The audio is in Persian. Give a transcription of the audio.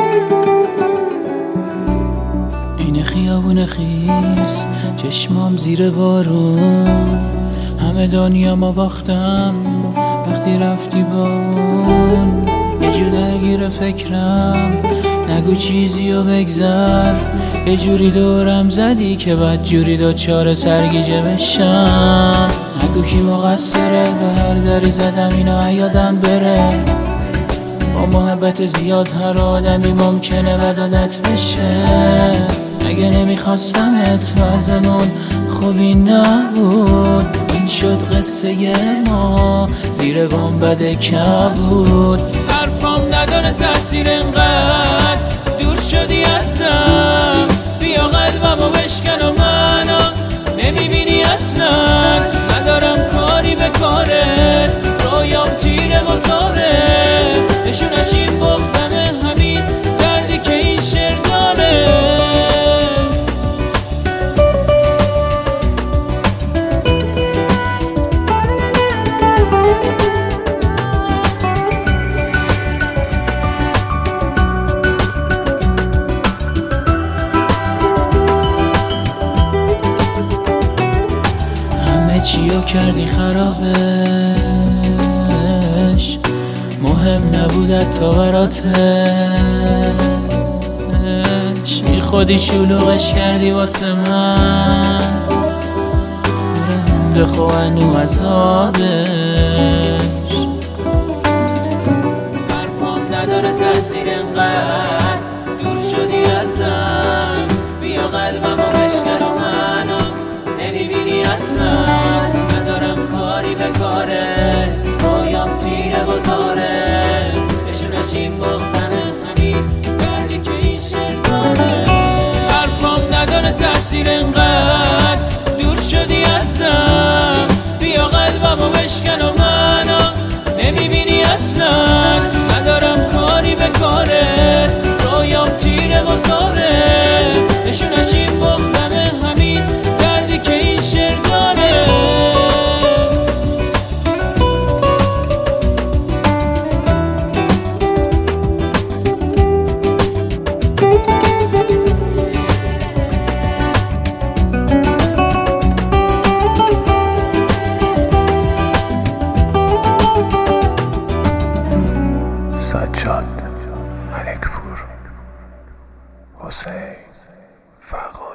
این خیابون خیس، چشمام زیر بارون، همه دنیا ما باختم وقتی رفتی با اون. یه جور درگیر فکرم، نگو چیزی و بگذر، یه جوری دورم زدی که بد جوری دوچار سرگیجه بشم. نگو کی مقصره، به هر دری زدم اینا یادم بره. با محبت زیاد هر آدمی ممکنه بد عادت بشه. اگه نمیخواستمت وزمون خوبی نبود، این شد قصه ما زیر گنبد کبود. حرفام نداره تأثیر انقدر دور شدی ازم، بیا قلبمو بشکن و منو نمیبینی اصلا. ندارم کاری به کارت، رویام تیره و تاره، نشونش این بغضمه، همین دردی که این شعر داره. چیو کردی خرابش، مهم نبودت تا براتش. بی خودی شلوغش کردی واسه من، دارم بخو انو عذابش. حرفام نداره تأثیر انقدر دور شدی ازم، بیا قلبمو بشکن و منو نمیبینی اصلا. ندارم کاری به کاره، رویام تیره و تاره، نشونش این بغضمه، همین دردی که این شعر داره. حرفام نداره تأثیر انقدر دور شدی ازم، بیا قلبمو بشکن و منو نمیبینی اصلا. ندارم کاری به کاره، رویام تیره و تاره، نشونش این بغضمه، همین دردی که این شعر داره. سجاد ملکپور، حسین فقط